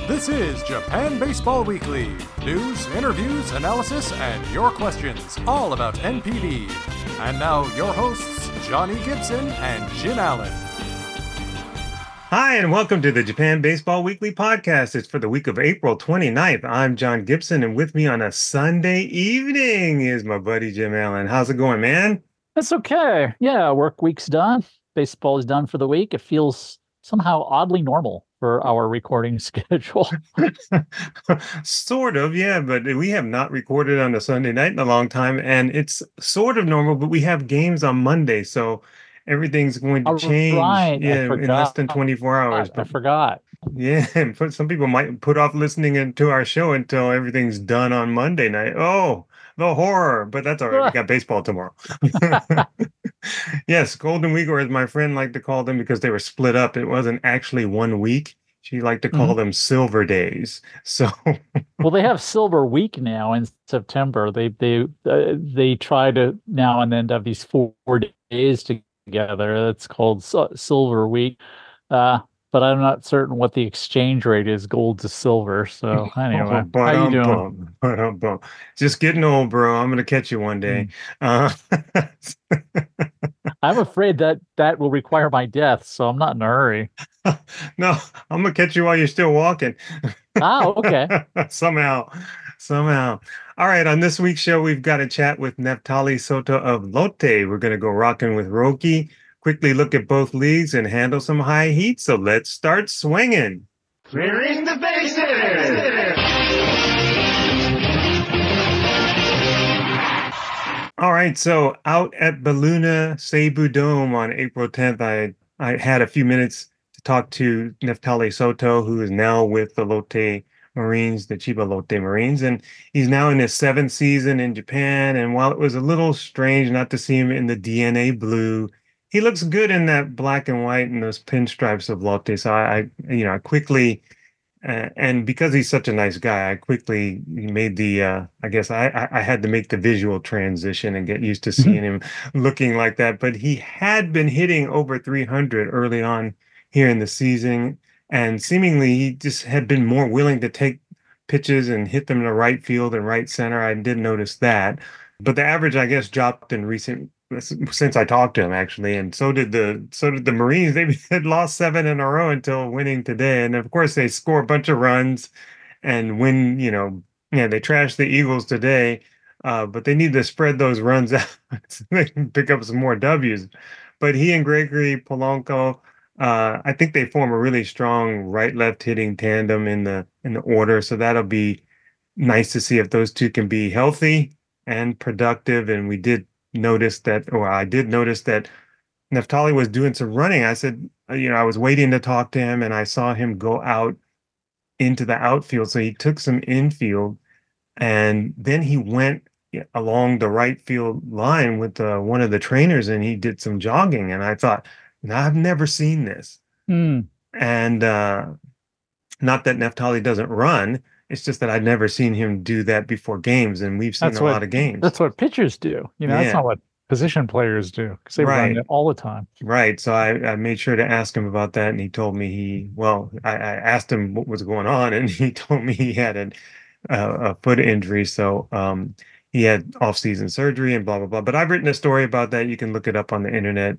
This is Japan Baseball Weekly. News, interviews, analysis, and your questions, all about NPB. And now, your hosts, Johnny Gibson and Jim Allen. Hi, and welcome to the Japan Baseball Weekly podcast. It's for the week of April 29th. I'm John Gibson, and with me on a Sunday evening is my buddy Jim Allen. How's it going, man? That's okay. Yeah, work week's done. Baseball is done for the week. It feels somehow oddly normal for our recording schedule. Sort of, yeah, but we have not recorded on a Sunday night in a long time, and it's sort of normal, but we have games on Monday, so everything's going to change in less than 24 hours. I forgot. Yeah, some people might put off listening to our show until everything's done on Monday night. Oh, the horror, but that's all right. We got baseball tomorrow. Yes, Golden Week, or as my friend liked to call them because they were split up. It wasn't actually 1 week. She liked to call them Silver Days. So, well, they have Silver Week now in September. They try to now and then have these 4 days together. That's called Silver Week. But I'm not certain what the exchange rate is, gold to silver. So anyway, how you doing? Just getting old, bro. I'm gonna catch you one day. I'm afraid that will require my death, so I'm not in a hurry. No, I'm gonna catch you while you're still walking. Okay. Somehow. All right, on this week's show, we've got a chat with Neftali Soto of Lotte. We're gonna go rocking with Roki, quickly look at both leagues, and handle some high heat. So let's start swinging. Clearing the bases! All right, so out at Belluna Seibu Dome on April 10th, I had a few minutes to talk to Neftali Soto, who is now with the Lotte Marines, the Chiba Lotte Marines, and he's now in his 7th season in Japan. And while it was a little strange not to see him in the DNA blue, he looks good in that black and white and those pinstripes of Lotte. So I quickly, and because he's such a nice guy, I quickly made I had to make the visual transition and get used to seeing him looking like that. But he had been hitting over 300 early on here in the season, and seemingly he just had been more willing to take pitches and hit them in the right field and right center. I did notice that. But the average, I guess, dropped since I talked to him, actually, and so did the Marines. They had lost 7 in a row until winning today, and of course they score a bunch of runs and win. They trashed the Eagles today, but they need to spread those runs out so they can pick up some more W's. But he and Gregory Polanco, I think they form a really strong right-left hitting tandem in the order. So that'll be nice to see if those two can be healthy and productive. And I did notice that Neftali was doing some running. I said, I was waiting to talk to him, and I saw him go out into the outfield. So he took some infield, and then he went along the right field line with one of the trainers, and he did some jogging. And I thought, now, I've never seen this. And not that Neftali doesn't run. It's just that I'd never seen him do that before games, and we've seen a lot of games. That's what pitchers do. That's not what position players do, because they run it all the time. Right. So I made sure to ask him about that, and he told me I asked him what was going on, and he told me he had a foot injury. So he had off-season surgery and blah, blah, blah. But I've written a story about that. You can look it up on the internet.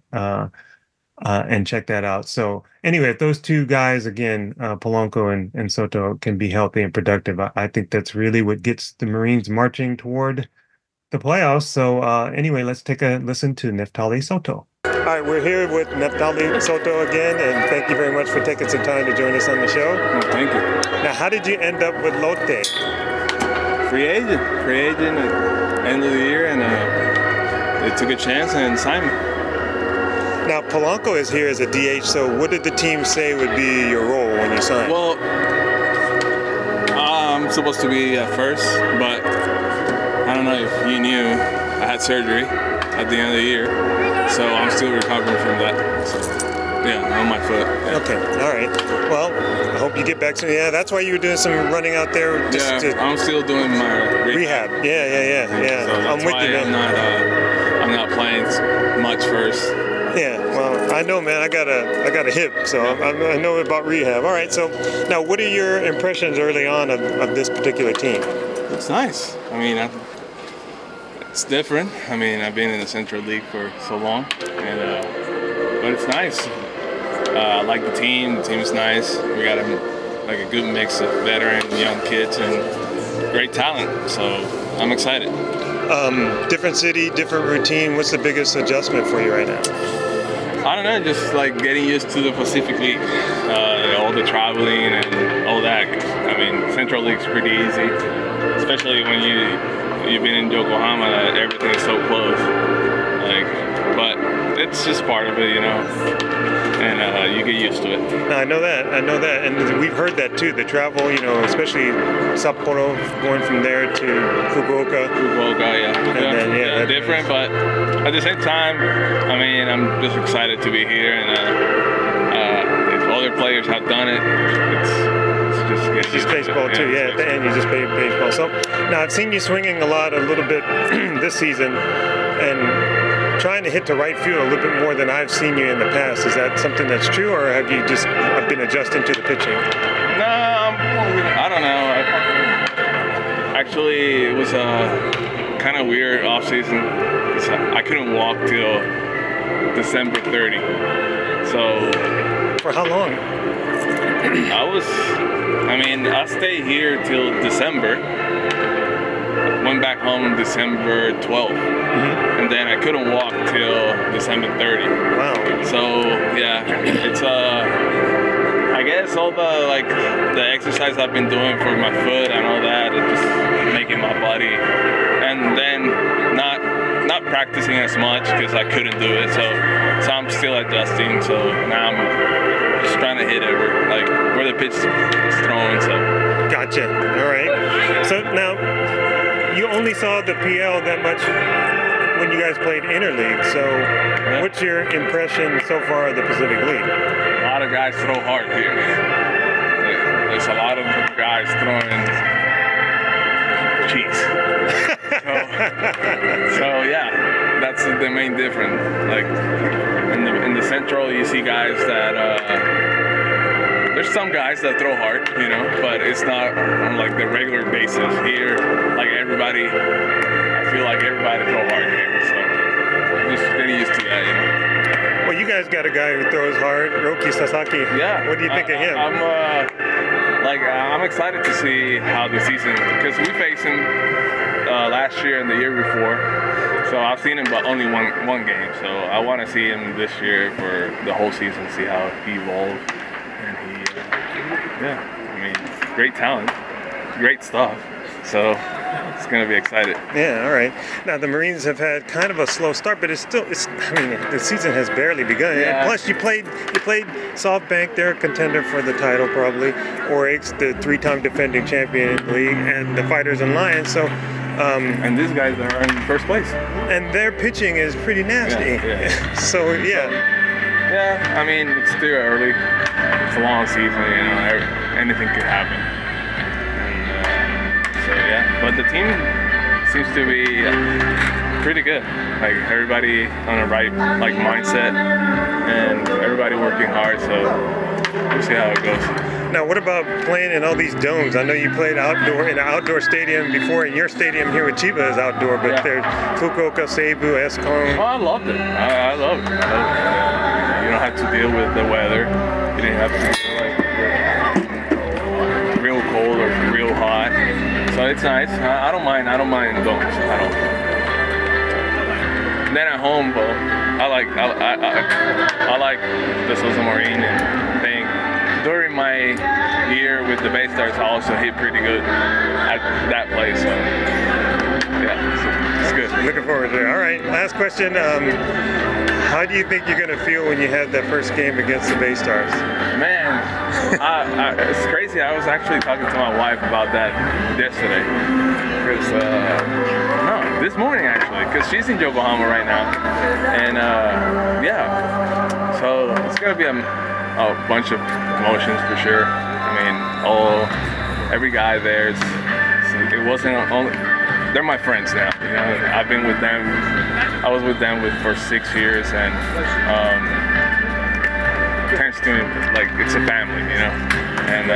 And check that out. So anyway, if those two guys, again, Polanco and Soto, can be healthy and productive, I think that's really what gets the Marines marching toward the playoffs. So anyway, let's take a listen to Neftali Soto. All right, we're here with Neftali Soto again, and thank you very much for taking some time to join us on the show. Oh, thank you. Now, how did you end up with Lotte? Free agent at end of the year, and they took a chance and signed me. Now, Polanco is here as a DH, so what did the team say would be your role when you signed? Well, I'm supposed to be at first, but I don't know if you knew I had surgery at the end of the year, so I'm still recovering from that. So, yeah, on my foot. Yeah. Okay, all right. Well, I hope you get back soon. Yeah, that's why you were doing some running out there. I'm still doing my rehab. Yeah. So I'm with you, man. I'm not playing much first. Yeah, well, I know, man. I got a hip, so I know about rehab. All right. So now, what are your impressions early on of this particular team? It's nice. I mean, it's different. I mean, I've been in the Central League for so long, and but it's nice. I like the team. The team is nice. We got a good mix of veteran, young kids, and great talent. So I'm excited. Different city, different routine. What's the biggest adjustment for you right now? I don't know, just like getting used to the Pacific League, all the traveling and all that. I mean, Central League's pretty easy, especially when you've been in Yokohama. That everything is so close. But it's just part of it, you know. And you get used to it. I know that, and we've heard that too. The travel, you know, especially Sapporo, going from there to Fukuoka. Yeah. And then, different, but at the same time, I mean, I'm just excited to be here, and if other players have done it, it's just baseball too. Yeah, at the end you just play baseball. So now I've seen you swinging a little bit this season, and trying to hit the right field a little bit more than I've seen you in the past. Is that something that's true, or have you just been adjusting to the pitching? No, I don't know. Actually, it was a kind of weird off season. I couldn't walk till December 30. So for how long? I stayed here till December. Went back home December 12th, and then I couldn't walk till December 30. Wow. So yeah, it's I guess all the exercise I've been doing for my foot and all that, it's just making my body, and then not practicing as much because I couldn't do it. So I'm still adjusting. So now I'm just trying to hit it where the pitch is thrown. So. Gotcha. All right. So now, you only saw the PL that much when you guys played interleague. So, what's your impression so far of the Pacific League? A lot of guys throw hard here. There's a lot of guys throwing cheese. so yeah, that's the main difference. Like in the Central, you see guys that. There's some guys that throw hard, you know, but it's not on like the regular basis. Here, like everybody, I feel like everybody throw hard here, so I'm just getting used to that, you know. Well, you guys got a guy who throws hard, Roki Sasaki. Yeah. What do you think of him? I'm excited to see how the season, because we faced him last year and the year before, so I've seen him but only one game. So I want to see him this year for the whole season, see how he evolves. Great talent, great stuff. So it's going to be excited. Yeah, all right. Now the Marines have had kind of a slow start, but the season has barely begun. Yeah. And plus, you played SoftBank. They're a contender for the title probably. Oryx, the 3-time defending champion in the league, and the Fighters and Lions. So. And these guys are in first place. And their pitching is pretty nasty. Yeah. So yeah. Yeah, I mean, it's still early. It's a long season, you know, anything could happen. And so, yeah. But the team seems to be pretty good. Like, everybody on the right, mindset, and everybody working hard, so we'll see how it goes. Now, what about playing in all these domes? I know you played outdoor in an outdoor stadium before, and your stadium here with Chiba is outdoor, but there's Fukuoka, Seibu, Escon. Oh, I loved it. I loved it. You don't have to deal with the weather. You didn't have to deal real cold or real hot. So it's nice. I don't mind domes. I don't. And then at home, I like the Sousa Marine thing. During my year with the Bay Stars, I also hit pretty good at that place. So yeah, it's good. Looking forward to it. All right, last question. How do you think you're going to feel when you have that first game against the Bay Stars? Man, it's crazy. I was actually talking to my wife about that yesterday. This morning actually, because she's in Yokohama right now. And so it's going to be a bunch of emotions for sure. I mean, every guy there, it wasn't only, they're my friends now. You know, I've been with them. I was with them for 6 years, and turns to like it's a family, you know. And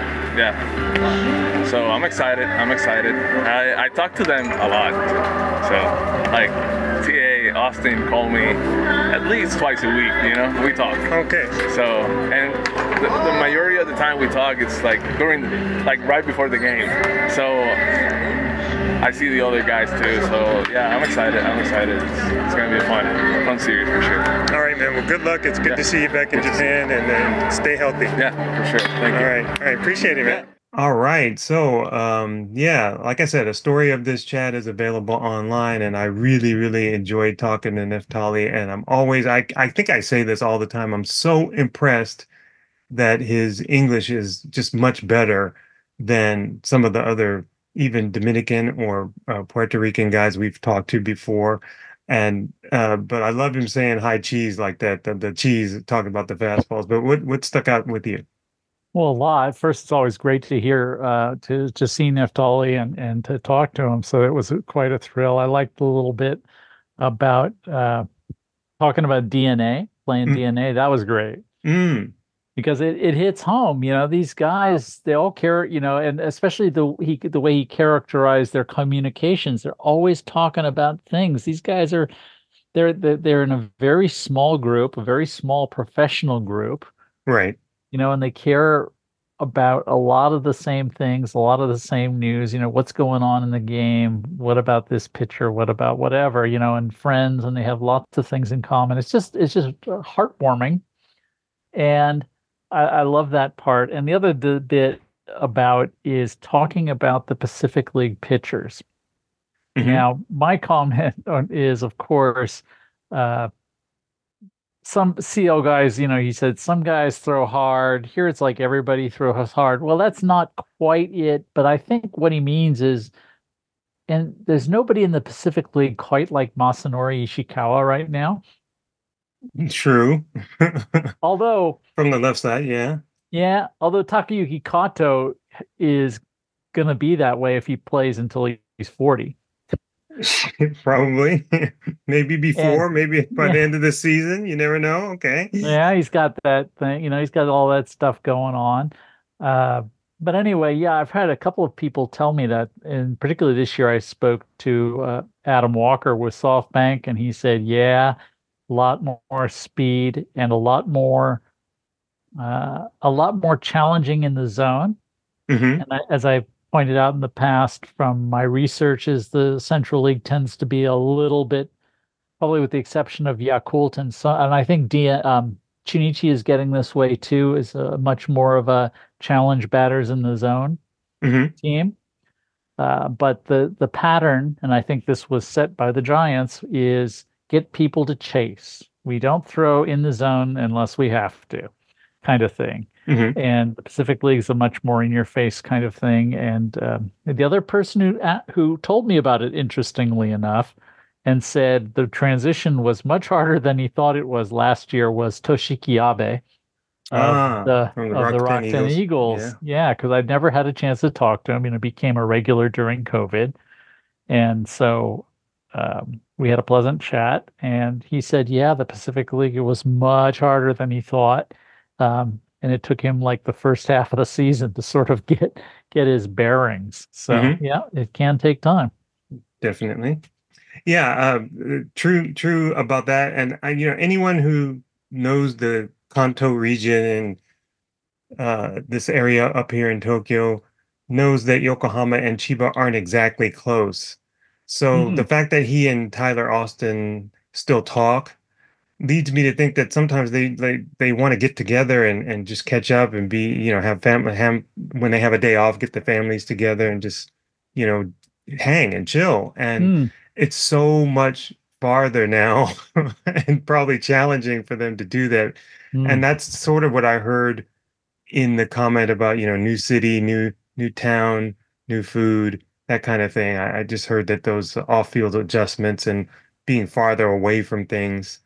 yeah, so I'm excited. I talk to them a lot. So like TA Austin called me at least twice a week, you know. We talk. Okay. So, and the majority of the time we talk, it's like like right before the game. So I see the other guys too. So yeah, I'm excited. It's gonna be a fun series for sure. All right, man. Well, good luck. It's good to see you back in Japan, and then stay healthy. Yeah, for sure. Thank you. All right. Appreciate it, man. All right. So, yeah, like I said, a story of this chat is available online, and I really, really enjoyed talking to Neftali. And I'm always, I think I say this all the time. I'm so impressed that his English is just much better than some of the other, even Dominican or Puerto Rican guys we've talked to before. And but I love him saying high cheese like that, the cheese, talking about the fastballs. But what stuck out with you? Well, a lot. First, it's always great to hear, to see Neftali and to talk to him. So it was quite a thrill. I liked a little bit about talking about DNA, playing DNA. That was great because it hits home. You know, these guys, they all care. You know, and especially the way he characterized their communications. They're always talking about things. These guys are they're in a very small group, a very small professional group, right? You know, and they care about a lot of the same things, a lot of the same news, you know, what's going on in the game, what about this pitcher, what about whatever, you know, and friends, and they have lots of things in common. It's just heartwarming. And I love that part. And the other bit about is talking about the Pacific League pitchers. Now, my comment is, of course, some CL guys, you know, he said some guys throw hard. Here it's like everybody throws hard. Well, that's not quite it. But I think what he means is, and there's nobody in the Pacific League quite like Masanori Ishikawa right now. True. Although from the left side, yeah. Yeah. Although Takayuki Kato is going to be that way if he plays until he's 40. Probably. Maybe before, maybe by the end of the season. You never know. Okay. Yeah, he's got that thing, you know, he's got all that stuff going on. But anyway, yeah, I've had a couple of people tell me that, and particularly this year I spoke to Adam Walker with SoftBank, and he said, yeah, a lot more speed and a lot more challenging in the zone. And as I pointed out in the past from my research, is the Central League tends to be a little bit, probably with the exception of Yakult and I think Chunichi is getting this way too, is much more of a challenge batters in the zone team. But the pattern, and I think this was set by the Giants, is get people to chase. We don't throw in the zone unless we have to, kind of thing. And the Pacific League is a much more in-your-face kind of thing. And the other person who told me about it, interestingly enough, and said the transition was much harder than he thought it was last year, was Toshiki Abe of the Rakuten Eagles. Yeah, because I'd never had a chance to talk to him. You know, became a regular during COVID. And so we had a pleasant chat. And he said, yeah, the Pacific League, it was much harder than he thought. And it took him like the first half of the season to sort of get his bearings. So yeah, it can take time. Definitely. Yeah, true about that. And you know, anyone who knows the Kanto region and this area up here in Tokyo knows that Yokohama and Chiba aren't exactly close. So the fact that he and Tyler Austin still talk leads me to think that sometimes they want to get together and just catch up and be, you know, have family, when they have a day off, get the families together and just, you know, hang and chill. And it's so much farther now and probably challenging for them to do that. And that's sort of what I heard in the comment about, you know, new city, new town, new food, that kind of thing. I just heard that those off-field adjustments and being farther away from things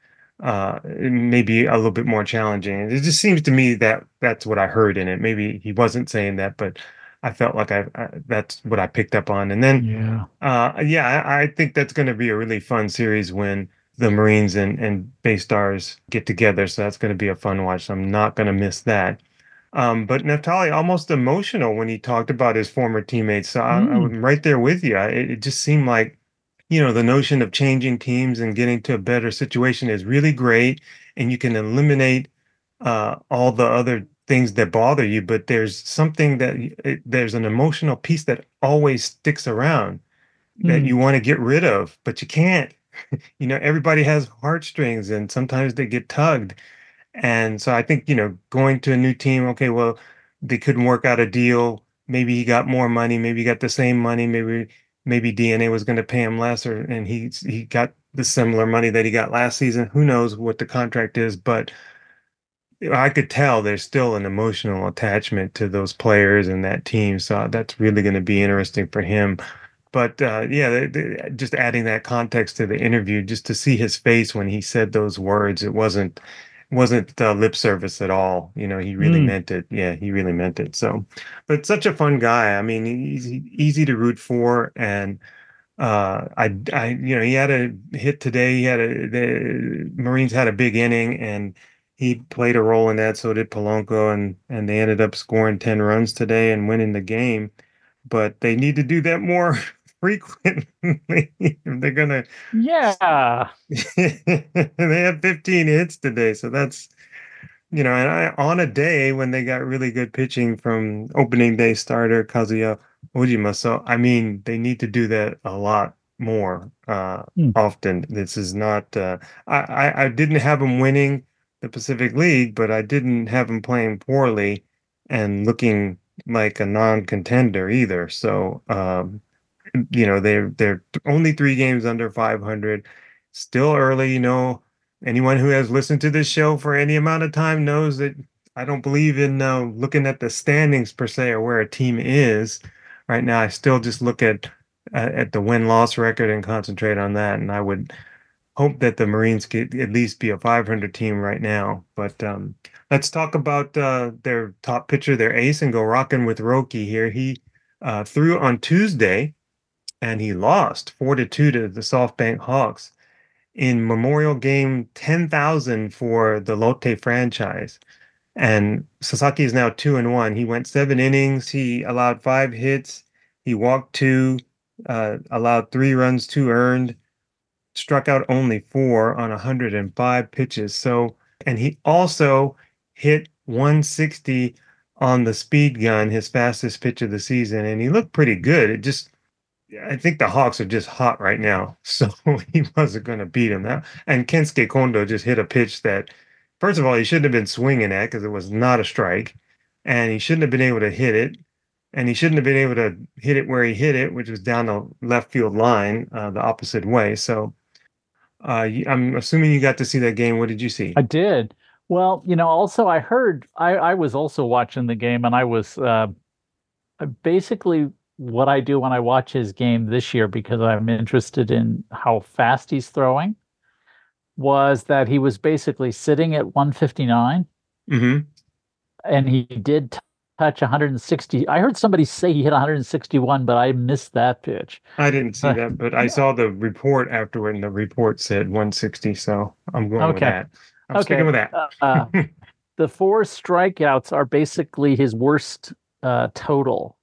maybe a little bit more challenging. It just seems to me that that's what I heard in it. Maybe he wasn't saying that, but I felt like that's what I picked up on. And then, I think that's going to be a really fun series when the Marines and Bay Stars get together. So that's going to be a fun watch. So I'm not going to miss that. But Neftali almost emotional when he talked about his former teammates. So I'm right there with you. It just seemed like, the notion of changing teams and getting to a better situation is really great, and you can eliminate all the other things that bother you. But there's something there's an emotional piece that always sticks around that you want to get rid of, but you can't. Everybody has heartstrings, and sometimes they get tugged. And so I think, going to a new team, okay, well, they couldn't work out a deal. Maybe he got more money, maybe he got the same money, maybe DNA was going to pay him less, and he got the similar money that he got last season. Who knows what the contract is, but I could tell there's still an emotional attachment to those players and that team. So that's really going to be interesting for him. But yeah, just adding that context to the interview, just to see his face when he said those words, it wasn't lip service at all. He really meant it. Yeah, he really meant it. So, but such a fun guy. I mean, he's easy to root for, and he had a hit today. The Marines had a big inning, and he played a role in that. So did Polanco, and they ended up scoring 10 runs today and winning the game. But they need to do that more frequently if they're gonna. Yeah. They had 15 hits today, so that's and on a day when they got really good pitching from opening day starter Kazuya Ojima. So I mean, they need to do that a lot more often. This is not. I didn't have them winning the Pacific League, but I didn't have them playing poorly and looking like a non-contender either. So they're only 3 games under 500, still early. Anyone who has listened to this show for any amount of time knows that I don't believe in looking at the standings per se or where a team is right now. I still just look at the win-loss record and concentrate on that. And I would hope that the Marines could at least be a 500 team right now. But let's talk about their top pitcher, their ace, and go rocking with Roki here. He threw on Tuesday, and he lost 4-2 to the SoftBank Hawks in Memorial Game 10,000 for the Lotte franchise. And Sasaki is now 2-1. He went 7 innings. He allowed 5 hits. He walked 2, allowed 3 runs, 2 earned, struck out only 4 on 105 pitches. So, and he also hit 160 on the speed gun, his fastest pitch of the season, and he looked pretty good. I think the Hawks are just hot right now, so he wasn't going to beat him. And Kensuke Kondo just hit a pitch that, first of all, he shouldn't have been swinging at because it was not a strike, and he shouldn't have been able to hit it, and he shouldn't have been able to hit it where he hit it, which was down the left field line, the opposite way. So I'm assuming you got to see that game. What did you see? I did. Well, also I heard, I was also watching the game, and I was basically what I do when I watch his game this year, because I'm interested in how fast he's throwing, was that he was basically sitting at 159, and he did touch 160. I heard somebody say he hit 161, but I missed that pitch. I didn't see that, but I saw the report afterward, and the report said 160, so I'm going with that. I'm sticking with that. The 4 strikeouts are basically his worst total.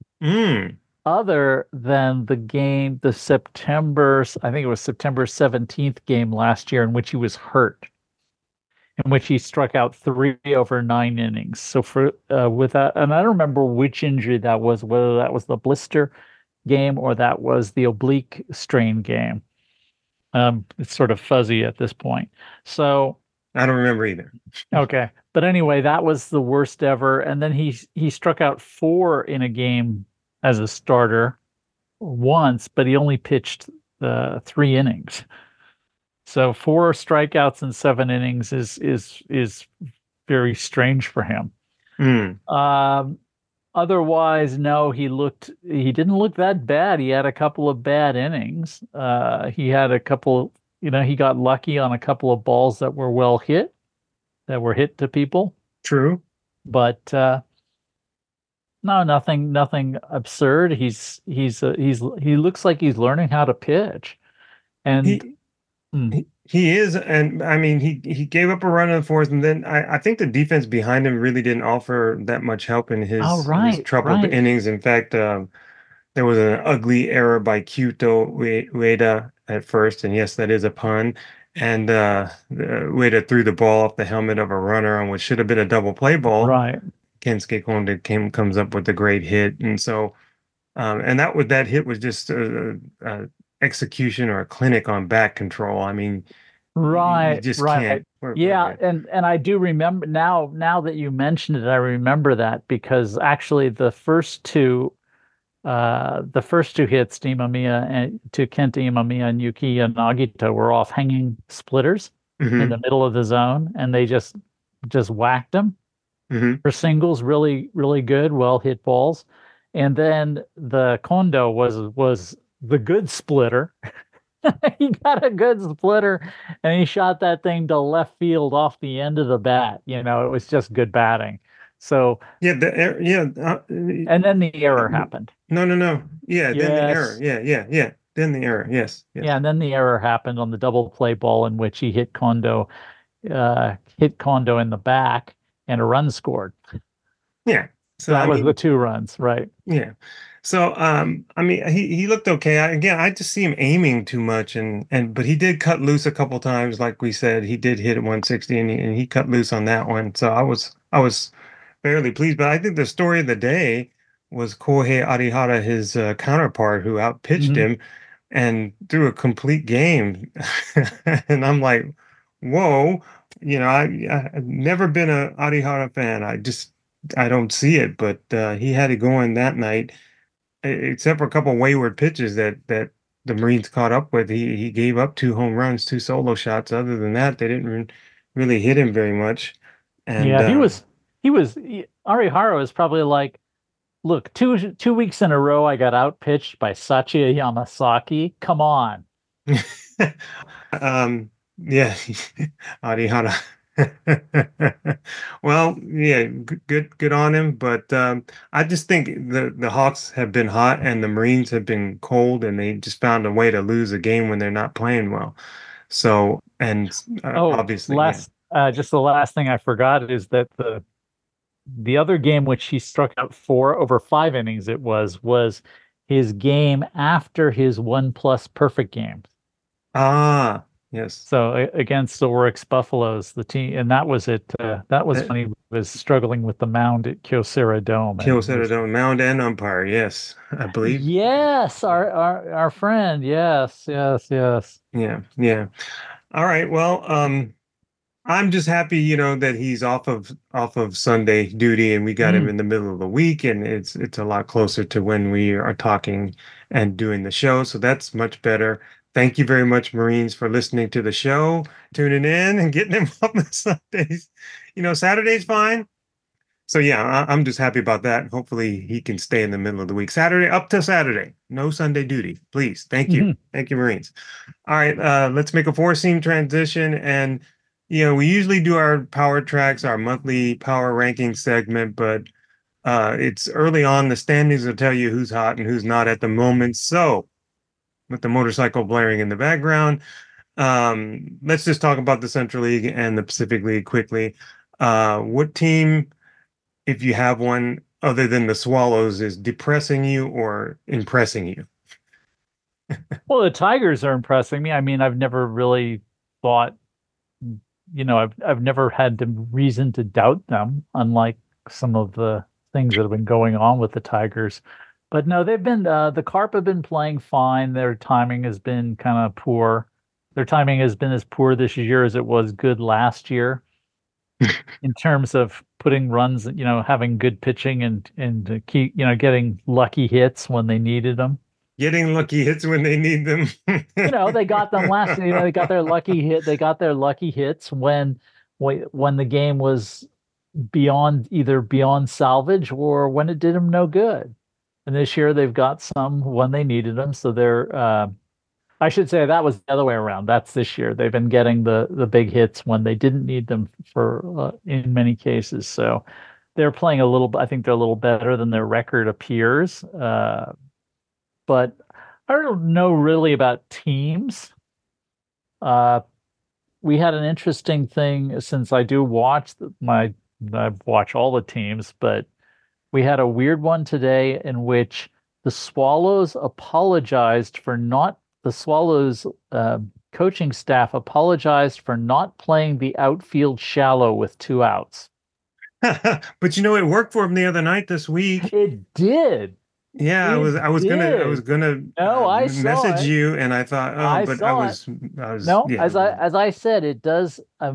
Other than the game, I think it was September 17th game last year, in which he was hurt, in which he struck out 3 over 9 innings. So with that, and I don't remember which injury that was, whether that was the blister game or that was the oblique strain game. It's sort of fuzzy at this point. So I don't remember either. Okay. But anyway, that was the worst ever. And then he struck out 4 in a game as a starter once, but he only pitched 3 innings. So 4 strikeouts in 7 innings is very strange for him. Otherwise, no, he didn't look that bad. He had a couple of bad innings. He had a couple, he got lucky on a couple of balls that were well hit, that were hit to people. True. But no, nothing absurd. He looks like he's learning how to pitch. And He is, and I mean, he gave up a run in the fourth, and then I think the defense behind him really didn't offer that much help in Oh, his right, troubled right. innings. In fact, there was an ugly error by Kyuto Ueda at first, and yes, that is a pun. And Ueda threw the ball off the helmet of a runner on what should have been a double play ball. Right. Kensuke Honda comes up with a great hit, and so and that hit was just a execution or a clinic on back control. I mean, you Right, just right. can't. Yeah, and I do remember now that you mentioned it, I remember that because actually the first two hits to Imamiya and to Kenta Imamiya and Yukiya Nagita were off hanging splitters in Hmm. the middle of the zone, and they just whacked them Hmm. for singles, really, really good, well hit balls. And then the Kondo was the good splitter. He got a good splitter and he shot that thing to left field off the end of the bat. It was just good batting. So, Yeah, yeah. and then the error happened. No, no, no. Yeah, then the error. Yes. Yeah, yeah, yeah. Then the error. Yes, yes. Yeah, and then the error happened on the double play ball in which he hit Kondo in the back and a run scored. Yeah. So That I was the mean, 2 runs, right? yeah. So I mean, he looked okay. Again, I just see him aiming too much, and but he did cut loose a couple times, like we said. He did hit at 160, and he cut loose on that one. So I was fairly pleased. But I think the story of the day was Kohei Arihara, his counterpart, who outpitched Mhm. him and threw a complete game. And I'm like, whoa, I've never been a Arihara fan. I don't see it, but he had it going that night, except for a couple wayward pitches that the Marines caught up with. He gave up 2 home runs, 2 solo shots. Other than that, they didn't really hit him very much. And Yeah, Arihara is probably like, look, two weeks in a row I got outpitched by Sachia Yamasaki. Come on. Yeah, Arihara. Well, yeah, good on him. But I just think the Hawks have been hot and the Marines have been cold, and they just found a way to lose a game when they're not playing well. So, and Oh, obviously, yeah. just the last thing I forgot is that the other game which he struck out 4 over 5 innings was his game after his 1+ perfect game. Ah, yes. So against the Oryx Buffaloes, the team, and that was it. That was Uh, when he was struggling with the mound at Kyocera Dome, and Kill he was, Celadon, mound and umpire. Yes, I believe. yes, our friend, yes, yes, yes. Yeah, yeah. All right. Well, I'm just happy, that he's off of Sunday duty and we got him Mm. in the middle of the week, and it's a lot closer to when we are talking and doing the show. So that's much better. Thank you very much, Marines, for listening to the show, tuning in and getting him up on Sundays. Saturday's fine. So yeah, I'm just happy about that. Hopefully he can stay in the middle of the week. Saturday up to Saturday. No Sunday duty, please. Thank you. Mhm. Thank you, Marines. All right, let's make a four-seam transition. And we usually do our power tracks, our monthly power ranking segment, but it's early on. The standings will tell you who's hot and who's not at the moment. So with the motorcycle blaring in the background, let's just talk about the Central League and the Pacific League quickly. What team, if you have one other than the Swallows, is depressing you or impressing you? Well, the Tigers are impressing me. I mean, I've never really thought, I've never had the reason to doubt them, unlike some of the things that have been going on with the Tigers. But no, the Carp have been playing fine. Their timing has been kind of poor. Their timing has been as poor this year as it was good last year in terms of putting runs, having good pitching and keep, getting lucky hits when they needed them. Getting lucky hits when they need them. They got them last. They got their lucky hit. They got their lucky hits when the game was either beyond salvage or when it did them no good. And this year they've got some when they needed them. So I should say that was the other way around. That's this year. They've been getting the big hits when they didn't need them for in many cases. So they're playing I think they're a little better than their record appears. But I don't know really about teams. We had an interesting thing since I do watch I watch all the teams, but we had a weird one today in which the Swallows apologized for not the Swallows coaching staff apologized for not playing the outfield shallow with 2 outs. But it worked for him the other night this week. It did. Yeah, I was gonna No, I saw message it. you, and I thought, I was no, yeah. as I said, it does.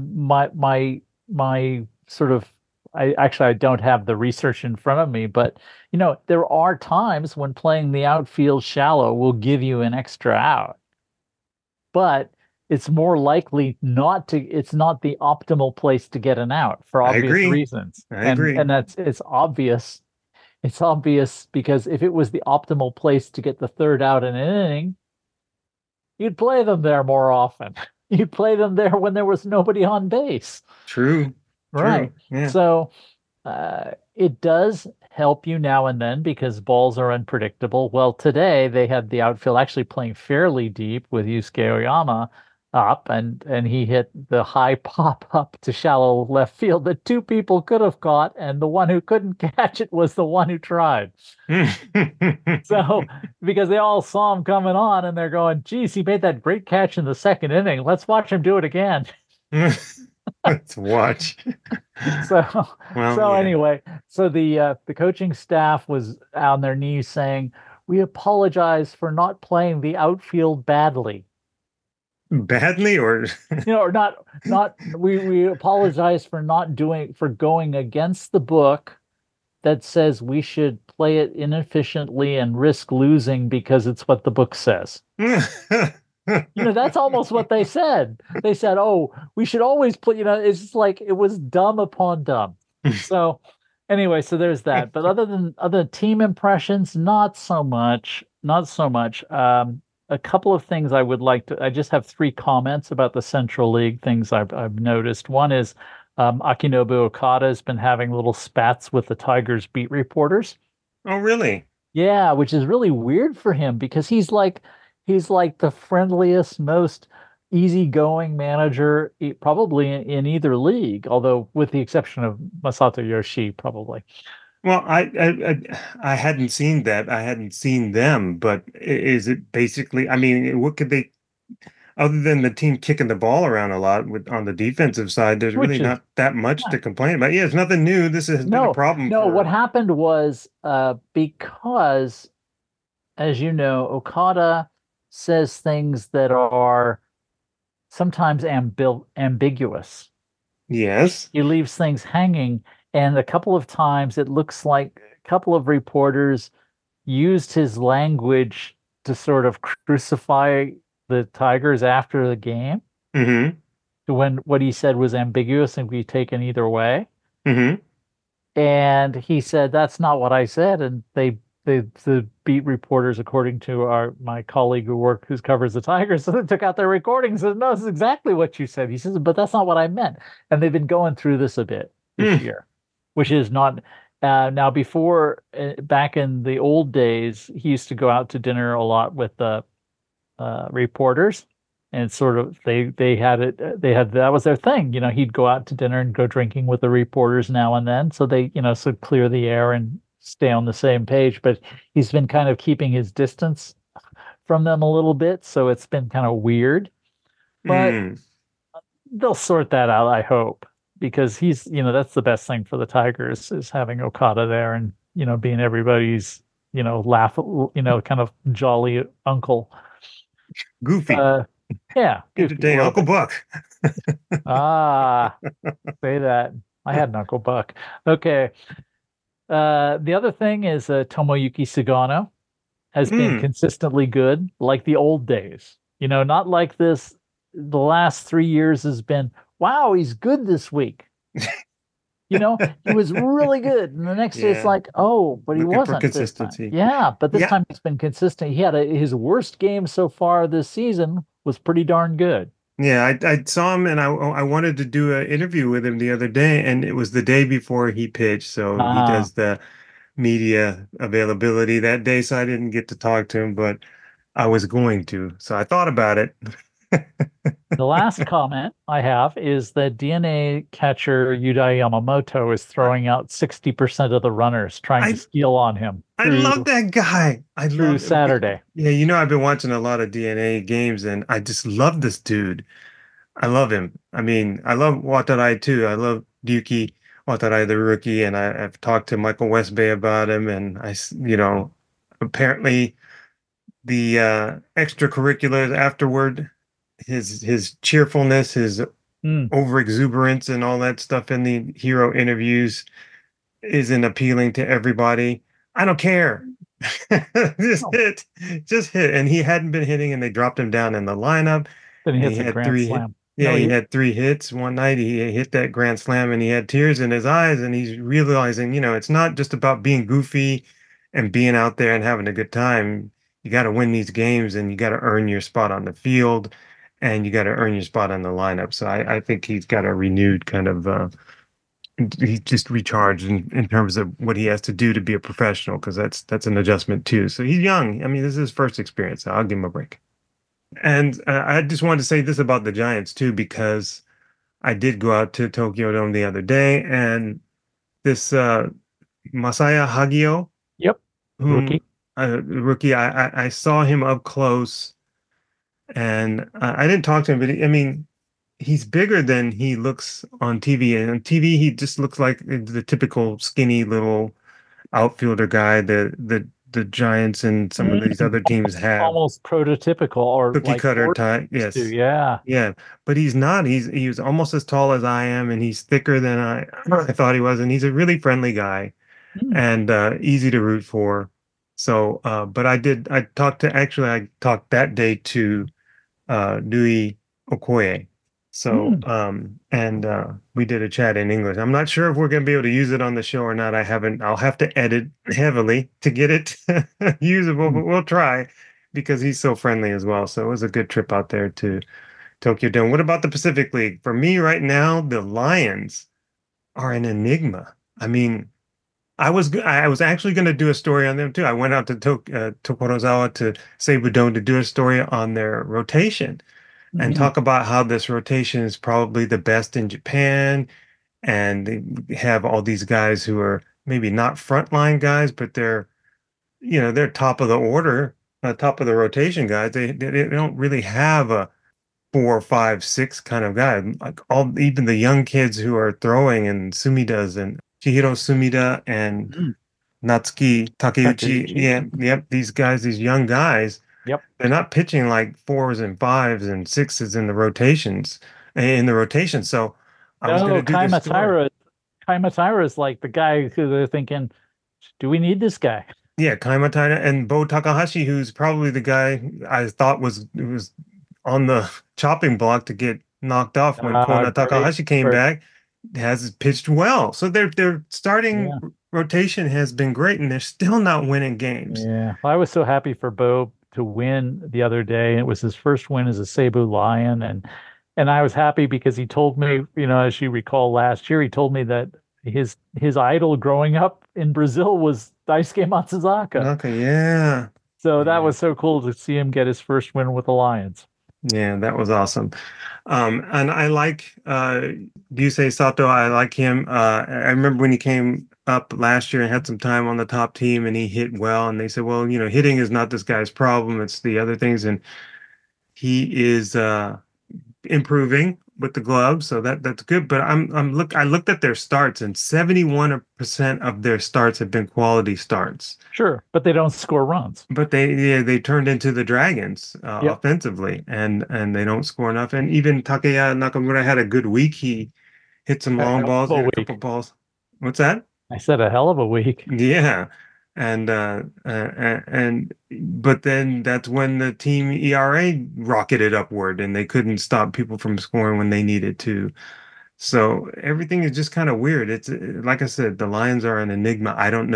My sort of. I don't have the research in front of me, but there are times when playing the outfield shallow will give you an extra out, but it's more likely not to. It's not the optimal place to get an out for I obvious agree. reasons. I agree. And it's obvious. It's obvious because if it was the optimal place to get the third out in an inning, you'd play them there more often. You'd play them there when there was nobody on base. True. Right. Yeah. So it does help you now and then because balls are unpredictable. Well, today they had the outfield actually playing fairly deep with Yusuke Oyama up, and he hit the high pop up to shallow left field that 2 people could have caught, and the one who couldn't catch it was the one who tried. So because they all saw him coming on and they're going, geez, he made that great catch in the second inning. Let's watch him do it again. Let's watch. Anyway, so the coaching staff was on their knees saying, we apologize for not playing the outfield badly. Badly, or or not we apologize for going against the book that says we should play it inefficiently and risk losing because it's what the book says. That's almost what they said. They said, oh, we should always play, it's just like it was dumb upon dumb. So anyway, so there's that. But other team impressions, not so much. A couple of things I just have 3 comments about the Central League, things I've noticed. One is Akinobu Okada has been having little spats with the Tigers beat reporters. Oh, really? Yeah, which is really weird for him because he's like the friendliest, most easygoing manager probably in either league, although with the exception of Masato Yoshii, probably. Well, I hadn't seen that. I hadn't seen them, but is it basically, I mean, what could they, other than the team kicking the ball around a lot on the defensive side, there's really not that much to complain about. Yeah, it's nothing new. This has been a problem. No, what happened was because, as you know, Okada says things that are sometimes ambiguous. Yes. He leaves things hanging. And a couple of times it looks like a couple of reporters used his language to sort of crucify the Tigers after the game. Mm-hmm. When what he said was ambiguous and could be taken either way. Mm-hmm. And he said, that's not what I said. And the beat reporters, according to my colleague who covers the Tigers, so they took out their recordings and said, no, this is exactly what you said. He says, but that's not what I meant. And they've been going through this a bit this year, which is not now. Before, back in the old days, he used to go out to dinner a lot with the reporters, and sort of they had that was their thing. He'd go out to dinner and go drinking with the reporters now and then, so they so clear the air and stay on the same page. But he's been kind of keeping his distance from them a little bit, so it's been kind of weird. But they'll sort that out, I hope, because he's that's the best thing for the Tigers is having Okada there and being everybody's laugh kind of jolly uncle. Goofy. Yeah. Today, Uncle Buck. Say that. I had an Uncle Buck. Okay. The other thing is Tomoyuki Sugano has been consistently good, like the old days. Not like this. The last 3 years has been, wow, he's good this week. He was really good. And the next day it's like, oh, but he wasn't. Consistency. Yeah, but this time he's been consistent. He had his worst game so far this season was pretty darn good. Yeah, I saw him and I wanted to do an interview with him the other day, and it was the day before he pitched. So he does the media availability that day, so I didn't get to talk to him, but I was going to. So I thought about it. The last comment I have is that DNA catcher Yudai Yamamoto is throwing out 60% of the runners trying to I steal on him I love that guy. I through love Saturday. Yeah, I've been watching a lot of DNA games and I just love this dude. I love him. I mean, I love Watarai too. I love Ryuki Watarai, the rookie, and I've talked to Michael Westbay about him, and apparently the extracurriculars afterward, his cheerfulness, his Mm. over exuberance, and all that stuff in the hero interviews isn't appealing to everybody. I don't care. Just hit. And he hadn't been hitting, and they dropped him down in the lineup. Then he And hits he a had grand slam. Yeah, No, he had 3 hits one night. He hit that grand slam, and he had tears in his eyes, and he's realizing, it's not just about being goofy and being out there and having a good time. You got to win these games, and you got to earn your spot on the field, and you got to earn your spot on the lineup. So I think he's got a renewed kind of he's just recharged in terms of what he has to do to be a professional, because that's an adjustment too. So he's young. I mean, this is his first experience, so I'll give him a break. And I just wanted to say this about the Giants too, because I did go out to Tokyo Dome the other day, and this Masaya Hagio, Yep. whom Rookie. I saw him up close, and I didn't talk to him, but I mean, he's bigger than he looks on TV. And on TV, he just looks like the typical skinny little outfielder guy the Giants and some of these other teams have. Almost prototypical or Cookie like cutter Ford type. used Yes. to, yeah. Yeah. But he's not. He was almost as tall as I am, and he's thicker than I thought he was. And he's a really friendly guy Mm. and easy to root for. So, but I talked that day to Nui Okoye. So, we did a chat in English. I'm not sure if we're going to be able to use it on the show or not. I'll have to edit heavily to get it usable, but we'll try because he's so friendly as well. So it was a good trip out there to Tokyo Dome. What about the Pacific League? For me right now, the Lions are an enigma. I mean, I was actually going to do a story on them too. I went out to Tokorozawa to Seibu Dome to do a story on their rotation and talk about how this rotation is probably the best in Japan. And they have all these guys who are maybe not frontline guys, but they're top of the order, top of the rotation guys. They don't really have a 4, 5, 6 kind of guy. Like even the young kids who are throwing, and Sumida's and Chihiro Sumida and Natsuki Takeuchi. Yeah, yep. These guys, these young guys. Yep. They're not pitching like 4s and 5s and 6s in the rotations. So I was going to do this story. Kaimatara is like the guy who they're thinking, do we need this guy? Yeah, Kaimatara and Bo Takahashi, who's probably the guy I thought was on the chopping block to get knocked off when Kona Takahashi came back, has pitched well. So their starting rotation has been great, and they're still not winning games. Yeah, well, I was so happy for Bo to win the other day. It was his first win as a Seibu Lion, and I was happy because he told me, as you recall last year, he told me that his idol growing up in Brazil was Daisuke Matsuzaka. Okay, yeah. So that was so cool to see him get his first win with the Lions. Yeah, that was awesome. And I like Ryusei Sato. I like him. I remember when he came up last year and had some time on the top team and he hit well. And they said, well, hitting is not this guy's problem. It's the other things. And he is improving with the gloves. So that's good. But I looked at their starts, and 71% of their starts have been quality starts. Sure, but they don't score runs. But they turned into the Dragons offensively, and they don't score enough. And even Takeya Nakamura had a good week. He hit some long balls, hit a couple balls. What's that? I said a hell of a week. Yeah. And but then that's when the team ERA rocketed upward and they couldn't stop people from scoring when they needed to. So everything is just kind of weird. It's like I said, the Lions are an enigma. I don't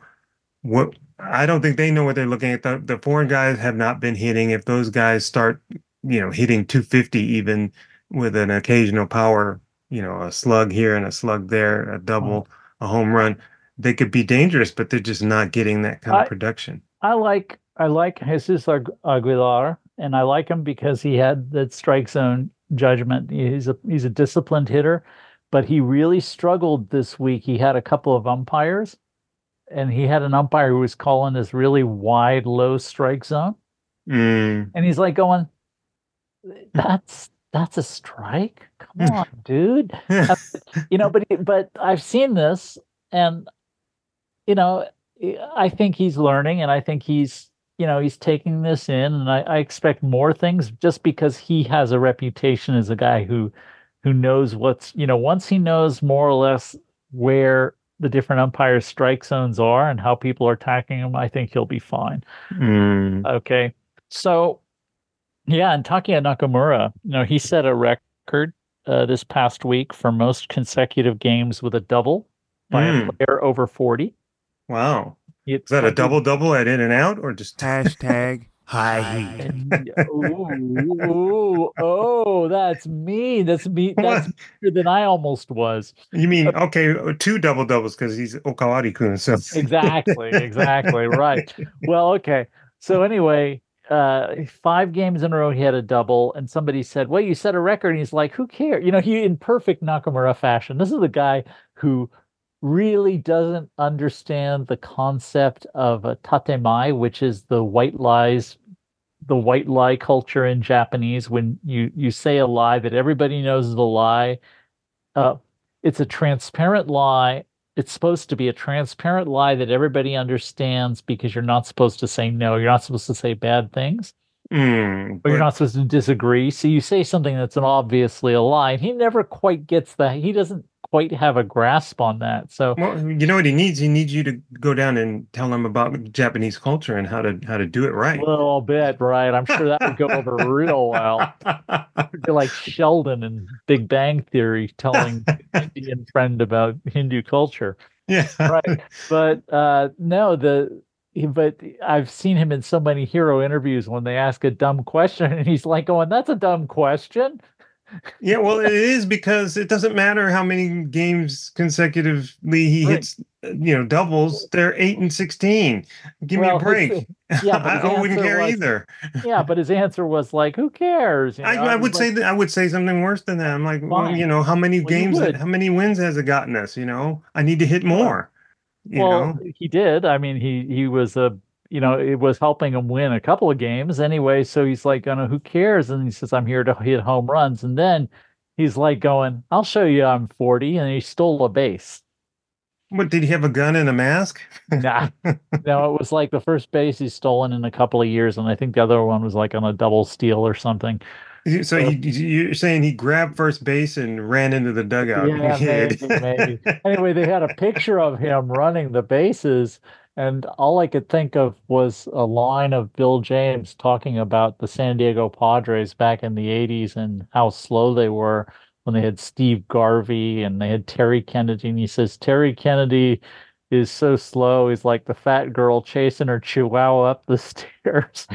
think they know what they're looking at. The foreign guys have not been hitting. If those guys start, hitting 250 even with an occasional power, a slug here and a slug there, a double, a home run, they could be dangerous, but they're just not getting that kind of production. I like Jesus Aguilar, and I like him because he had that strike zone judgment. He's a disciplined hitter, but he really struggled this week. He had a couple of umpires, and he had an umpire who was calling this really wide, low strike zone. Mm. And he's like going, that's a strike? Come on, dude. But I've seen this, and I think he's learning, and I think he's taking this in, and I expect more things just because he has a reputation as a guy who knows once he knows more or less where the different umpire strike zones are and how people are attacking him, I think he'll be fine. Mm. Okay. So, yeah, and Takeya Nakamura, he set a record this past week for most consecutive games with a double by a player over 40. Wow. Is that a double at In-N-Out or just hashtag high heat? Oh, that's me. That's me. That's better than I almost was. You mean, okay, 2 doubles because he's Okawari-kun. So Exactly. Right. Well, okay. So anyway, 5 games in a row he had a double, and somebody said, well, you set a record, and he's like, who cares? He, in perfect Nakamura fashion, this is the guy who really doesn't understand the concept of a tatemae, which is the white lie culture in Japanese. When you say a lie that everybody knows is a lie, it's a transparent lie. It's supposed to be a transparent lie that everybody understands, because you're not supposed to say no. You're not supposed to say bad things. But you're not supposed to disagree. So you say something that's obviously a lie. And he never quite gets that. He doesn't quite have a grasp on that. So, well, you know what he needs? He needs you to go down and tell him about Japanese culture and how to do it right. A little bit, right? I'm sure that would go over real well. It'd be like Sheldon in Big Bang Theory telling an Indian friend about Hindu culture. Yeah, right. But but I've seen him in so many hero interviews when they ask a dumb question, and he's like going, "That's a dumb question." Yeah, well, it is, because it doesn't matter how many games consecutively he hits, doubles. They're 8 and 16. Give me a break. I wouldn't care either. Yeah, but his answer was like, "Who cares?" I would say that. I would say something worse than that. I'm like, well, how many games? How many wins has it gotten us? I need to hit more. He did. I mean, he was it was helping him win a couple of games anyway. So he's like, who cares? And he says, I'm here to hit home runs. And then he's like going, I'll show you I'm 40. And he stole a base. What, did he have a gun and a mask? Nah. No, it was like the first base he's stolen in a couple of years. And I think the other one was like on a double steal or something. So you're saying he grabbed first base and ran into the dugout? Yeah, maybe. Anyway, they had a picture of him running the bases. And all I could think of was a line of Bill James talking about the San Diego Padres back in the 80s and how slow they were when they had Steve Garvey and they had Terry Kennedy. And he says, Terry Kennedy is so slow. He's like the fat girl chasing her chihuahua up the stairs.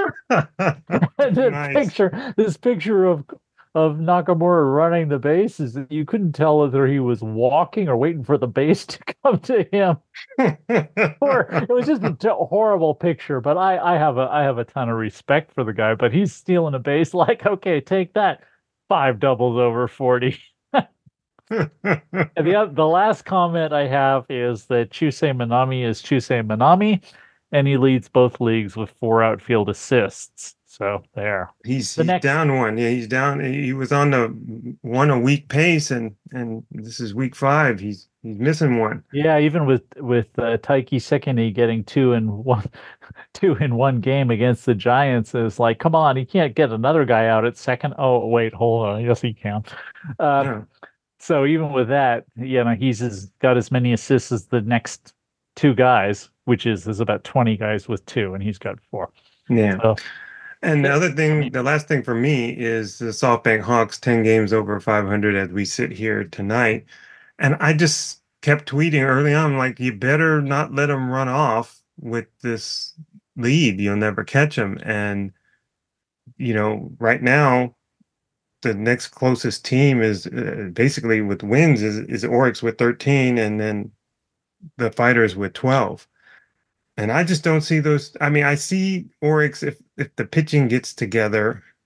This picture of Nakamura running the bases, you couldn't tell whether he was walking or waiting for the base to come to him. Or it was just a horrible picture. But I have a ton of respect for the guy. But he's stealing a base like, okay, take that, 5 doubles over 40. And the last comment I have is that Chusei Minami is Chusei Minami, and he leads both leagues with 4 outfield assists. So there. He's down one. Yeah, he's down. He was on the 1 a week pace, and this is week 5. He's missing 1. Yeah, even with Taiki Sekini getting 2 in 1 game against the Giants, it's like, come on, he can't get another guy out at second. Oh wait, hold on. Yes, he can. So even with that, he's got as many assists as the next 2 guys, which there's about 20 guys with 2, and he's got 4. Yeah. So, and the last thing for me is the SoftBank Hawks 10 games over 500 as we sit here tonight. And I just kept tweeting early on, like, you better not let them run off with this lead. You'll never catch them. And, right now, the next closest team is basically with wins is Oryx with 13, and then the Fighters with 12. And I just don't see those. I mean, I see Oryx if the pitching gets together,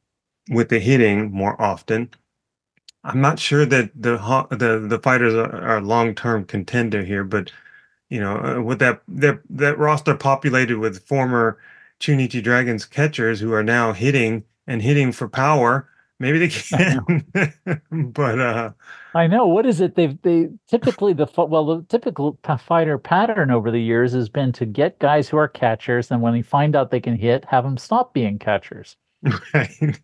with the hitting more often. I'm not sure that the fighters are a long-term contender here, but with that roster populated with former Chunichi Dragons catchers who are now hitting for power, maybe they can. But I know. What is it? They typically the typical fighter pattern over the years has been to get guys who are catchers, and when they find out they can hit, have them stop being catchers. right.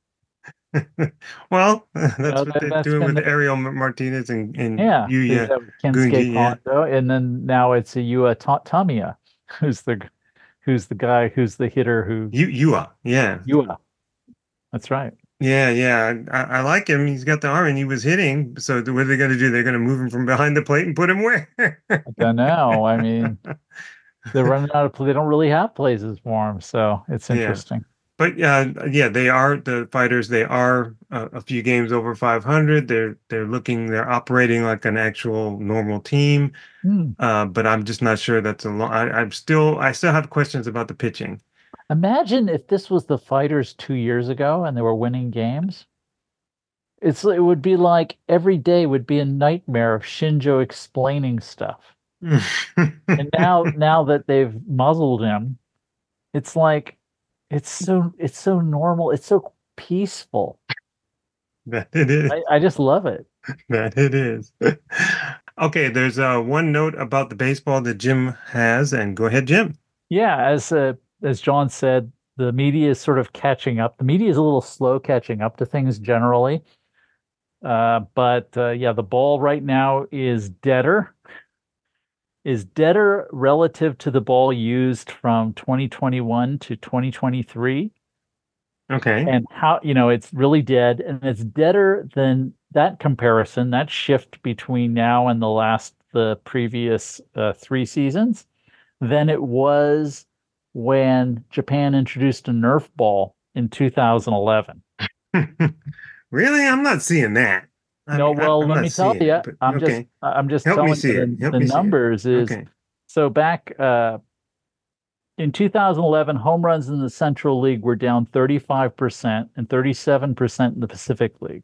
Well, that's what they're That's doing been with Ariel Martinez and yeah. They Yuya have Kensuke Gunji. Yeah. Kondo, and then now it's a Tamiya, who's the guy who's the hitter who Yua. Yeah. Yua. That's right. Yeah. I like him. He's got the arm and he was hitting. So what are they going to do? They're going to move him from behind the plate and put him where? I don't know. I mean, they're running out of play. They don't really have places for him, so it's interesting. But they are the fighters. They are a few games over 500. They're operating like an actual normal team. But I'm just not sure that's a long. I still have questions about the pitching. Imagine if this was the fighters 2 years ago and they were winning games. It would be like every day would be a nightmare of Shinjo explaining stuff. And now that they've muzzled him, it's like it's so normal. It's so peaceful. That it is. I just love it. That it is. Okay, there's one note about the baseball that Jim has, and go ahead, Jim. Yeah, as John said, the media is sort of catching up. The media is a little slow catching up to things generally. But the ball right now is deader relative to the ball used from 2021 to 2023. Okay. And how, it's really dead, and it's deader than that comparison, that shift between now and the previous 3 seasons than it was when Japan introduced a Nerf ball in 2011. Really? I'm not seeing that. Let me tell you. I'm just telling you the numbers is so back in 2011, home runs in the Central League were down 35% and 37% in the Pacific League.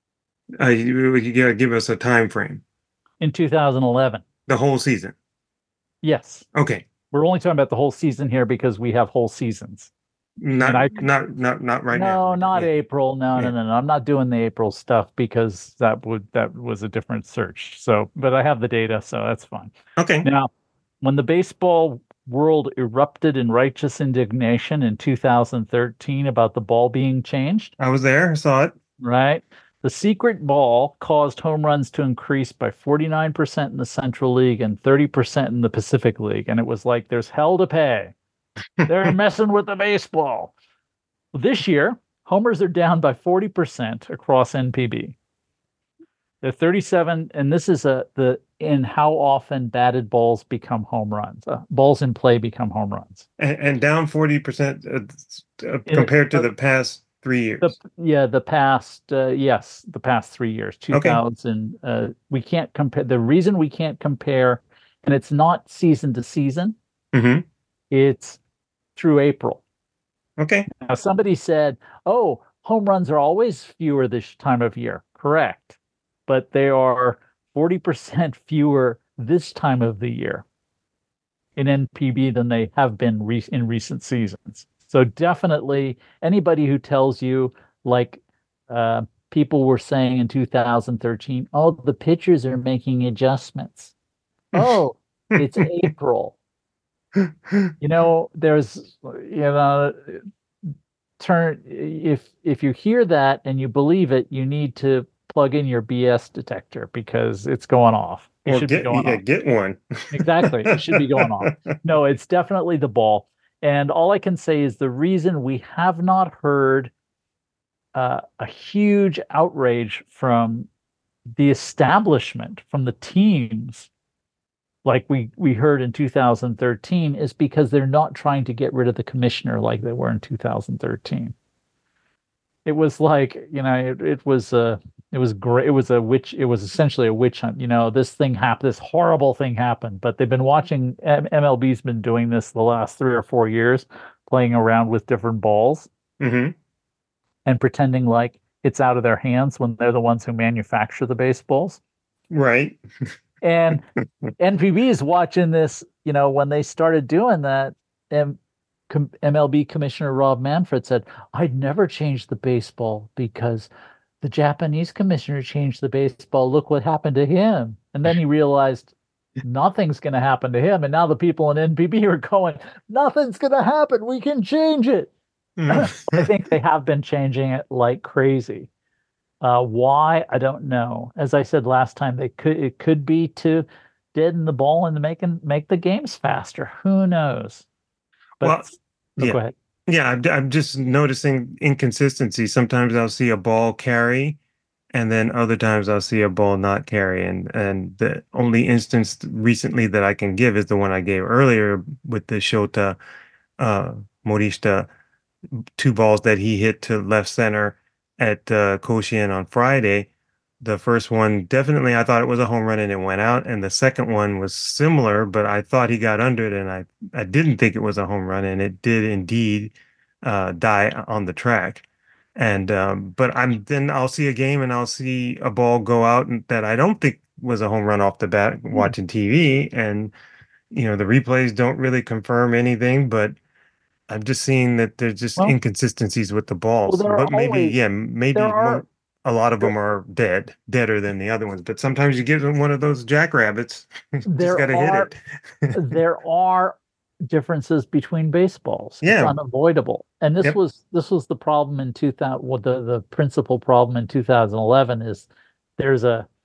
You gotta give us a time frame. In 2011. The whole season. Yes. Okay. We're only talking about the whole season here because we have whole seasons. Not right now. No, not April. No. I'm not doing the April stuff because that was a different search. So, but I have the data, so that's fine. Okay. Now, when the baseball world erupted in righteous indignation in 2013 about the ball being changed. I was there, saw it. Right. The secret ball caused home runs to increase by 49% in the Central League and 30% in the Pacific League. And it was like, there's hell to pay. They're messing with the baseball. This year, homers are down by 40% across NPB. They're 37, and this is in how often batted balls become home runs. Balls in play become home runs. And down 40% compared to the past 3 years. The past 3 years. 2000. Okay. We can't compare. The reason we can't compare, and it's not season to season. Mm-hmm. It's through April. Okay. Now somebody said, "Oh, home runs are always fewer this time of year." Correct, but they are 40% fewer this time of the year in NPB than they have been in recent seasons. So definitely anybody who tells you, like people were saying in 2013, oh, the pitchers are making adjustments. Oh, it's April. There's, if you hear that and you believe it, you need to plug in your BS detector because it's going off. Get one. Exactly. It should be going off. No, it's definitely the ball. And all I can say is the reason we have not heard a huge outrage from the establishment, from the teams, like we heard in 2013, is because they're not trying to get rid of the commissioner like they were in 2013. It was like, it was great. It was essentially a witch hunt. This thing happened, this horrible thing happened, but they've been watching, MLB's been doing this the last 3 or 4 years, playing around with different balls. Mm-hmm. and pretending like it's out of their hands when they're the ones who manufacture the baseballs. Right. And NPB is watching this, when they started doing that, MLB Commissioner Rob Manfred said, I'd never change the baseball because the Japanese commissioner changed the baseball. Look what happened to him. And then he realized nothing's going to happen to him. And now the people in NPB are going, nothing's going to happen. We can change it. I think they have been changing it like crazy. Why? I don't know. As I said last time, it could be to deaden the ball and make the games faster. Who knows? But yeah. Go ahead. Yeah, I'm just noticing inconsistency. Sometimes I'll see a ball carry, and then other times I'll see a ball not carry. And the only instance recently that I can give is the one I gave earlier with the Shota Morishita, 2 balls that he hit to left center at Koshien on Friday. The first one, definitely, I thought it was a home run and it went out. And the second one was similar, but I thought he got under it, and I didn't think it was a home run, and it did indeed die on the track. And but then I'll see a game and I'll see a ball go out that I don't think was a home run off the bat watching TV, and the replays don't really confirm anything, but I'm just seeing that there's just inconsistencies with the balls. But maybe a lot of them are deader than the other ones. But sometimes you give them one of those jackrabbits, just got to hit it. There are differences between baseballs. Yeah. It's unavoidable. And this was the problem in 2000. Well, the principal problem in 2011 is there's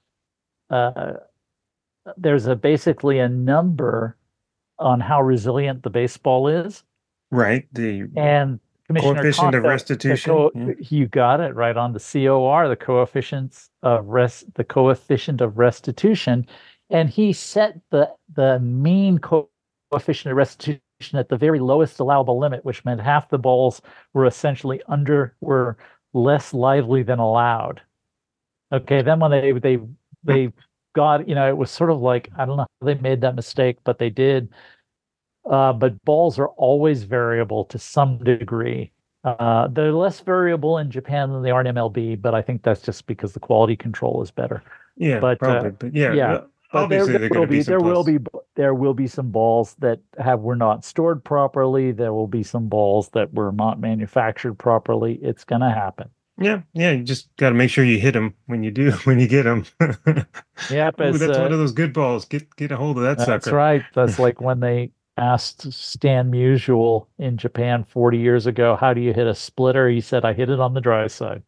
basically a number on how resilient the baseball is. Right. And Commissioner coefficient of Conta, restitution. You got it right on the COR, the coefficient of restitution, and he set the mean coefficient of restitution at the very lowest allowable limit, which meant half the balls were essentially were less lively than allowed. Okay, then when they got, it was sort of like, I don't know how they made that mistake, but they did. But balls are always variable to some degree. They're less variable in Japan than they are in MLB, but I think that's just because the quality control is better. Yeah, but probably. But yeah. But obviously there will be some balls that were not stored properly. There will be some balls that were not manufactured properly. It's going to happen. Yeah. You just got to make sure you hit them when you get them. Yep, that's one of those good balls. Get a hold of that sucker. That's right. That's like when they asked Stan Musial in Japan 40 years ago, how do you hit a splitter? He said, I hit it on the dry side.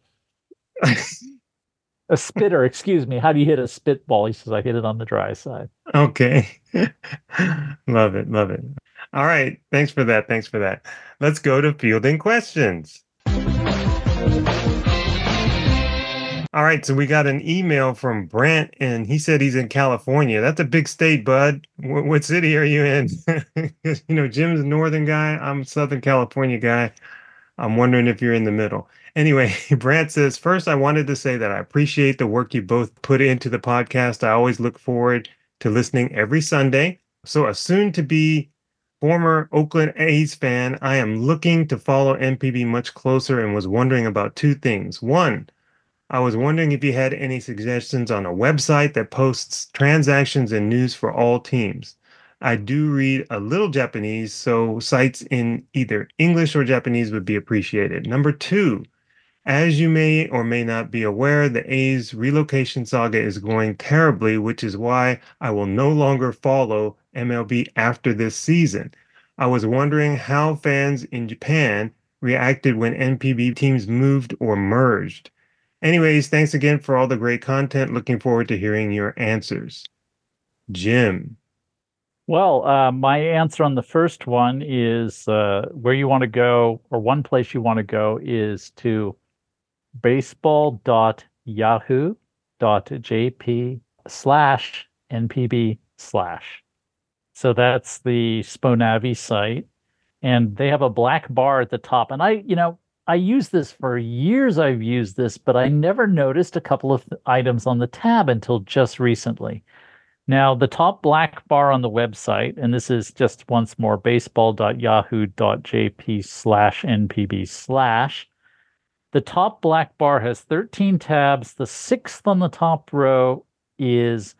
A spitter, excuse me. How do you hit a spitball? He says, I hit it on the dry side. Okay. Love it. All right. Thanks for that. Let's go to fielding questions. All right, so we got an email from Brant, and he said he's in California. That's a big state, bud. What city are you in? Jim's a northern guy. I'm a Southern California guy. I'm wondering if you're in the middle. Anyway, Brant says, first, I wanted to say that I appreciate the work you both put into the podcast. I always look forward to listening every Sunday. So a soon-to-be former Oakland A's fan, I am looking to follow NPB much closer and was wondering about 2 things. 1, I was wondering if you had any suggestions on a website that posts transactions and news for all teams. I do read a little Japanese, so sites in either English or Japanese would be appreciated. Number 2, as you may or may not be aware, the A's relocation saga is going terribly, which is why I will no longer follow MLB after this season. I was wondering how fans in Japan reacted when NPB teams moved or merged. Anyways, thanks again for all the great content. Looking forward to hearing your answers. Jim. Well, my answer on the first one is where you want to go, or one place you want to go is to baseball.yahoo.jp/NPB/. So that's the Sponavi site. And they have a black bar at the top. And I use this for years. I've used this, but I never noticed a couple of items on the tab until just recently. Now, the top black bar on the website, and this is just once more baseball.yahoo.jp/NPB/. The top black bar has 13 tabs. The sixth on the top row is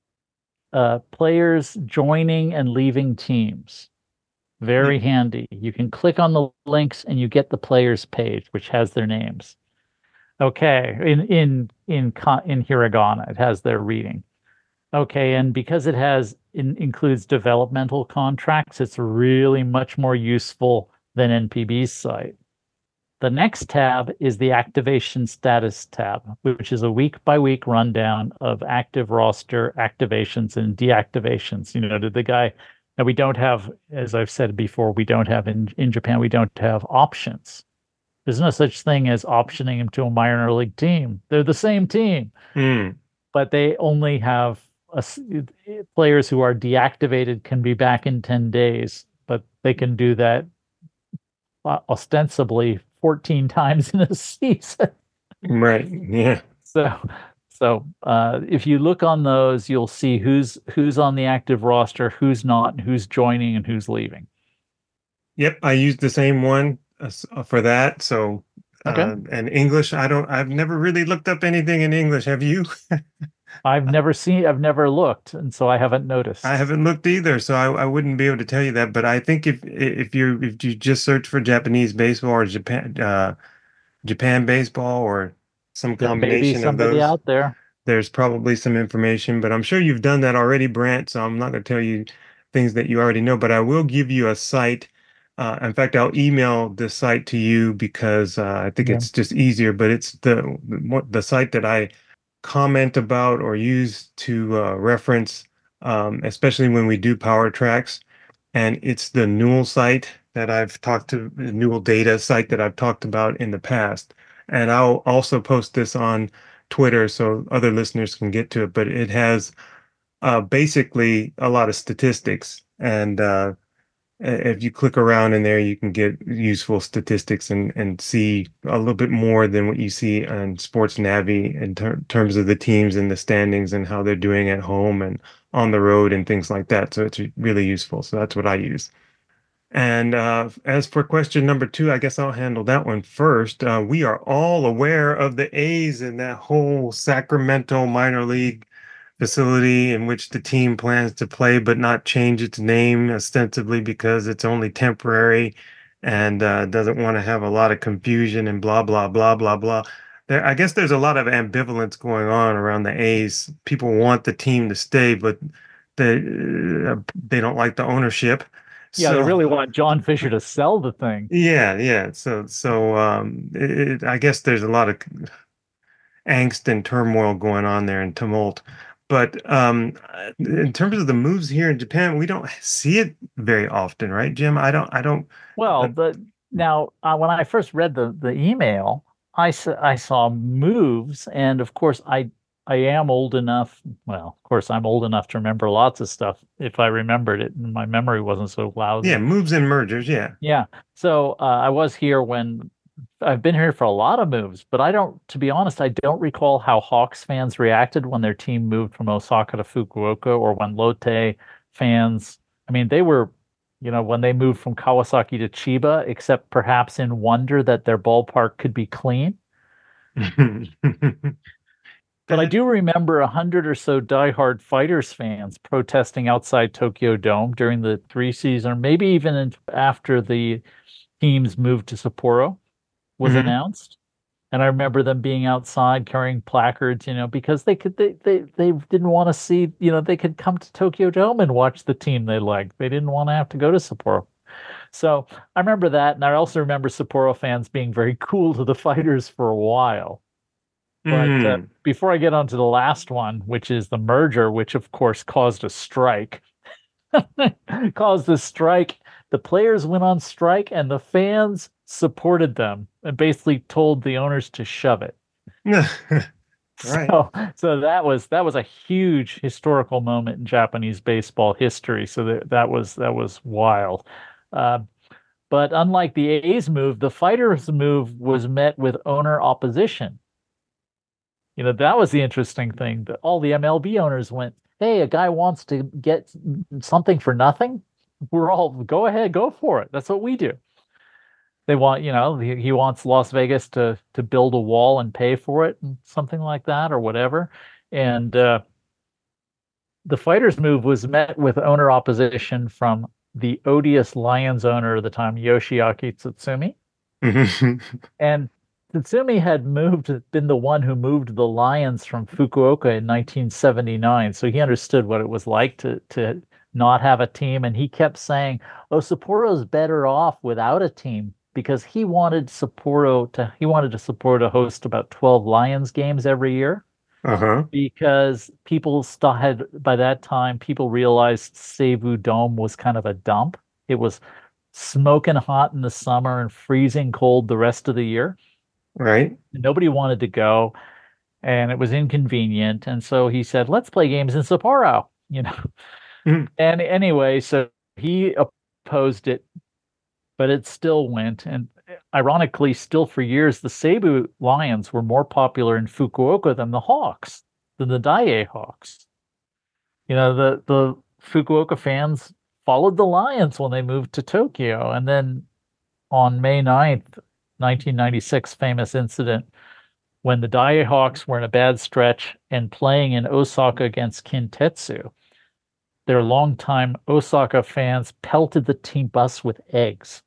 players joining and leaving teams. Very handy. You can click on the links and you get the players page, which has their names. Okay, in hiragana, it has their reading. Okay, and because it includes developmental contracts, it's really much more useful than NPB's site. The next tab is the activation status tab, which is a week-by-week rundown of active roster activations and deactivations. Did the guy that we don't have, as I've said before, we don't have in Japan, we don't have options. There's no such thing as optioning him to a minor league team. They're the same team, but they only have players who are deactivated can be back in 10 days, but they can do that ostensibly 14 times in a season. Right. Yeah. So if you look on those, you'll see who's on the active roster, who's not, and who's joining and who's leaving. Yep, I used the same one for that. So, okay. And English, I've never really looked up anything in English. Have you? I've never looked, and so I haven't noticed. I haven't looked either, so I wouldn't be able to tell you that. But I think if you just search for Japanese baseball or Japan baseball or some combination of those, out there, there's probably some information. But I'm sure you've done that already, Brant. So I'm not going to tell you things that you already know. But I will give you a site. In fact, I'll email the site to you because I think it's just easier. But it's the site that I comment about or use to reference, especially when we do power tracks. And it's the Newell site that Newell data site that I've talked about in the past. And I'll also post this on Twitter so other listeners can get to it. But it has basically a lot of statistics. And if you click around in there, you can get useful statistics and see a little bit more than what you see on Sports Navi in terms of the teams and the standings and how they're doing at home and on the road and things like that. So it's really useful. So that's what I use. And as for question number 2, I guess I'll handle that one first. We are all aware of the A's and that whole Sacramento minor league facility in which the team plans to play but not change its name ostensibly because it's only temporary and doesn't want to have a lot of confusion and blah, blah, blah, blah, blah. I guess there's a lot of ambivalence going on around the A's. People want the team to stay, but they don't like the ownership. Yeah, they really want John Fisher to sell the thing. Yeah. So I guess there's a lot of angst and turmoil going on there and tumult. But in terms of the moves here in Japan, we don't see it very often, right, Jim? I don't. Well, now when I first read the email, I saw moves, and of course I am old enough. Well, of course I'm old enough to remember lots of stuff if I remembered it, and my memory wasn't so lousy. Yeah, moves and mergers. Yeah. Yeah. So I was here when. I've been here for a lot of moves, but to be honest, I don't recall how Hawks fans reacted when their team moved from Osaka to Fukuoka or when Lotte fans, they were, when they moved from Kawasaki to Chiba, except perhaps in wonder that their ballpark could be clean. But I do remember 100 or so diehard Fighters fans protesting outside Tokyo Dome during the 3 season, or maybe even after the teams moved to Sapporo was announced. And I remember them being outside carrying placards, because they didn't want to see, they could come to Tokyo Dome and watch the team they liked. They didn't want to have to go to Sapporo. So I remember that. And I also remember Sapporo fans being very cool to the Fighters for a while. But before I get on to the last one, which is the merger, which of course caused a strike, the players went on strike and the fans supported them and basically told the owners to shove it. Right. So that was a huge historical moment in Japanese baseball history. So that was wild. But unlike the A's move, the Fighters move was met with owner opposition. That was the interesting thing. That all the MLB owners went, "Hey, a guy wants to get something for nothing. We're all go ahead, go for it. That's what we do." they want, he wants Las Vegas to build a wall and pay for it and something like that or whatever. And the fighters move was met with owner opposition from the odious Lions owner of the time, Yoshiaki Tsutsumi. And Tsutsumi had been the one who moved the Lions from Fukuoka in 1979. So he understood what it was like to not have a team. And he kept saying, oh, Sapporo's better off without a team, because he wanted Sapporo to host about 12 Lions games every year. Because by that time, people realized Seibu Dome was kind of a dump. It was smoking hot in the summer and freezing cold the rest of the year. Right. Nobody wanted to go, and it was inconvenient. And so he said, let's play games in Sapporo, And anyway, so he opposed it, but it still went. And ironically, still for years, the Seibu Lions were more popular in Fukuoka than the Daiei Hawks. The Fukuoka fans followed the Lions when they moved to Tokyo. And then on May 9th, 1996, famous incident when the Daiei Hawks were in a bad stretch and playing in Osaka against Kintetsu. Their longtime Osaka fans pelted the team bus with eggs.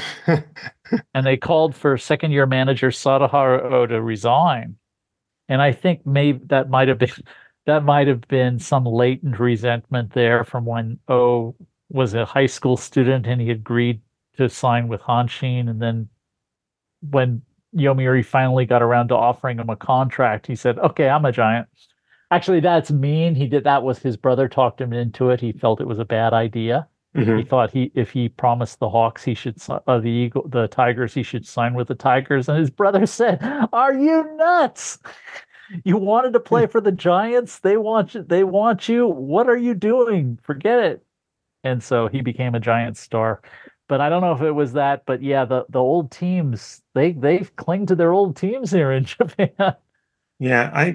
And they called for second-year manager Sadaharu Oh to resign. And I think maybe that might have been some latent resentment there from when Oh was a high school student and he agreed to sign with Hanshin. And then when Yomiuri finally got around to offering him a contract, he said, okay, I'm a Giant. Actually, that's mean. That was his brother talked him into it. He felt it was a bad idea. He thought if he promised the Hawks the Tigers, he should sign with the Tigers. And his brother said, "Are you nuts? You wanted to play for the Giants. They want you. They want you. What are you doing? Forget it." And so he became a Giant star. But I don't know if it was that. But yeah, the old teams, they cling to their old teams here in Japan. Yeah,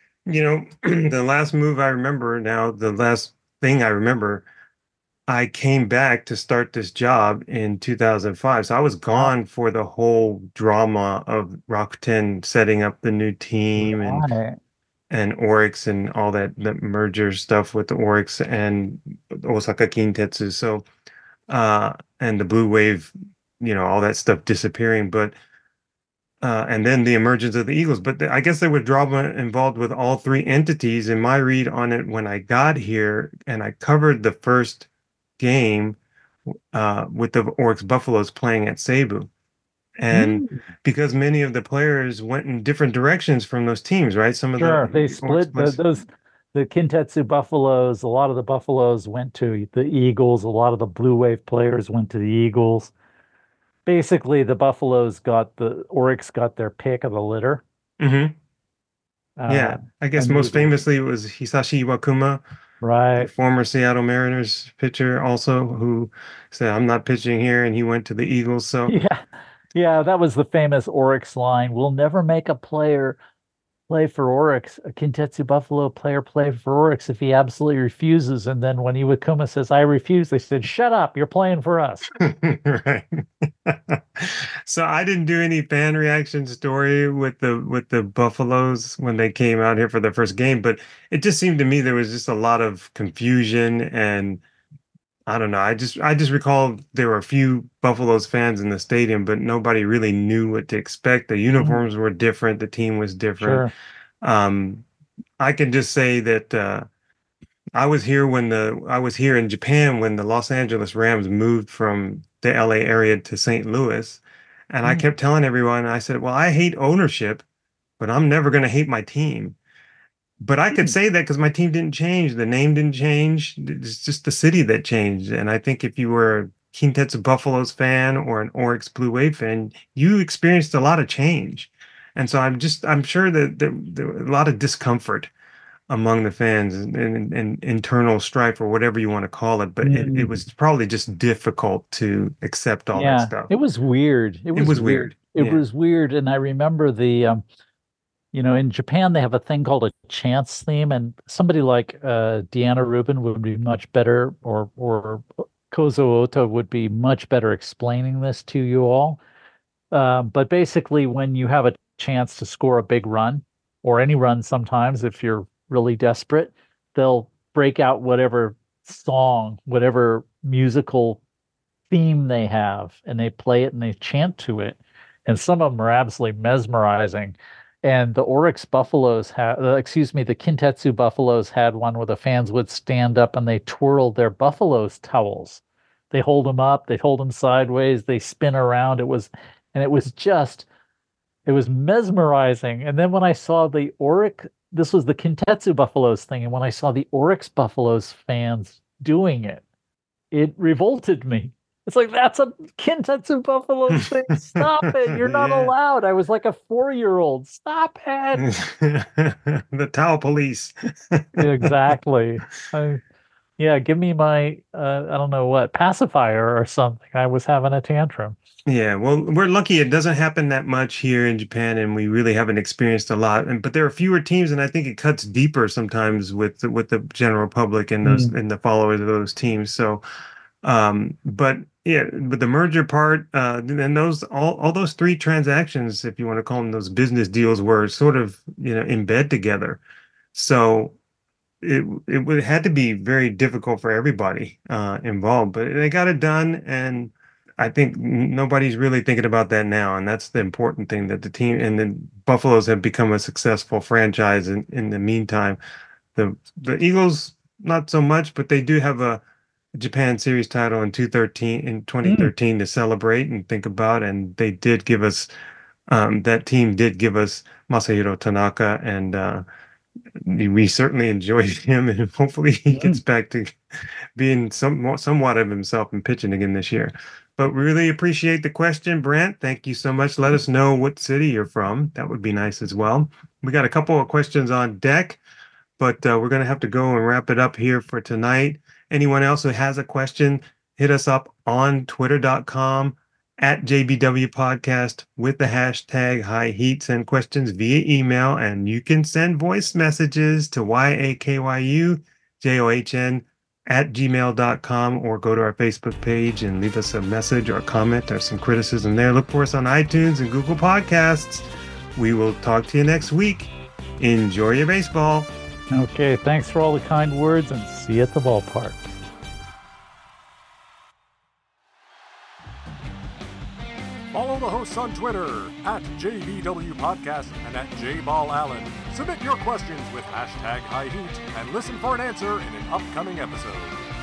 the last move I remember now, the last thing I remember, I came back to start this job in 2005. So I was gone for the whole drama of Rakuten setting up the new team and Oryx and all that merger stuff with the Oryx and Osaka Kintetsu. So and the Blue Wave, all that stuff disappearing. But and then the emergence of the Eagles. But I guess there was drama involved with all three entities. And my read on it when I got here, and I covered the first game with the Oryx Buffaloes playing at Seibu. And because many of the players went in different directions from those teams, right? Some of they split the Kintetsu Buffaloes. A lot of the Buffaloes went to the Eagles. A lot of the Blue Wave players went to the Eagles. Basically, the Buffaloes the Oryx got their pick of the litter. Yeah, I guess most famously it was Hisashi Iwakuma, right? Former Seattle Mariners pitcher, also, who said, "I'm not pitching here," and he went to the Eagles. So yeah, that was the famous Oryx line. We'll never make a player play for Oryx, a Kintetsu Buffalo player play for Oryx if he absolutely refuses. And then when Iwakuma says, "I refuse," they said, "Shut up, you're playing for us." Right. So I didn't do any fan reaction story with the Buffaloes when they came out here for their first game, but it just seemed to me there was just a lot of confusion, and I don't know. I just recall there were a few Buffaloes fans in the stadium, but nobody really knew what to expect. The uniforms were different. The team was different. Sure. I can just say that I was here in Japan when the Los Angeles Rams moved from the LA area to St. Louis. And I kept telling everyone, I said, well, I hate ownership, but I'm never going to hate my team. But I could say that because my team didn't change. The name didn't change. It's just the city that changed. And I think if you were a Kintetsu Buffaloes fan or an Oryx Blue Wave fan, you experienced a lot of change. And so I'm sure that there was a lot of discomfort among the fans and internal strife or whatever you want to call it. But it was probably just difficult to accept all that stuff. It was weird. It was weird. It was weird. And I remember in Japan, they have a thing called a chants theme, and somebody like Deanna Rubin would be much better, or Kozo Ota would be much better explaining this to you all. But basically, when you have a chance to score a big run, or any run sometimes, if you're really desperate, they'll break out whatever song, whatever musical theme they have, and they play it and they chant to it. And some of them are absolutely mesmerizing. And the Oryx Buffaloes had, the Kintetsu Buffaloes had one where the fans would stand up and they twirled their Buffaloes towels. They hold them up, they hold them sideways, they spin around. It was mesmerizing. And then when I saw the Oryx, this was the Kintetsu Buffaloes thing, and when I saw the Oryx Buffaloes fans doing it, it revolted me. It's like, that's a Kintetsu Buffaloes thing. Stop it. You're not allowed. I was like a 4-year-old. Stop it. The towel police. Exactly. Give me my, I don't know what, pacifier or something. I was having a tantrum. Yeah, well, we're lucky it doesn't happen that much here in Japan, and we really haven't experienced a lot. But there are fewer teams, and I think it cuts deeper sometimes with the general public and those and the followers of those teams. So, but the merger part, and those all those 3 transactions, if you want to call them those business deals, were sort of in bed together. So it had to be very difficult for everybody involved, but they got it done, and I think nobody's really thinking about that now, and that's the important thing, that the team and the Buffaloes have become a successful franchise in the meantime. The Eagles, not so much, but they do have a Japan Series title in 2013 to celebrate and think about, and they did give us that team did give us Masahiro Tanaka, and we certainly enjoyed him, and hopefully he gets back to being somewhat of himself and pitching again this year. But we really appreciate the question, Brent. Thank you so much. Let us know what city you're from. That would be nice as well. We got a couple of questions on deck, but we're going to have to go and wrap it up here for tonight. Anyone else who has a question, hit us up on twitter.com @JBW Podcast with the hashtag High Heat. Send questions via email, and you can send voice messages to YAKYUJOHN@gmail.com, or go to our Facebook page and leave us a message or a comment or some criticism there. Look for us on iTunes and Google Podcasts. We will talk to you next week. Enjoy your baseball. Okay, thanks for all the kind words, and see you at the ballpark. Follow the hosts on Twitter @JBW Podcast and @JBallAllen. Submit your questions with hashtag High Heat and listen for an answer in an upcoming episode.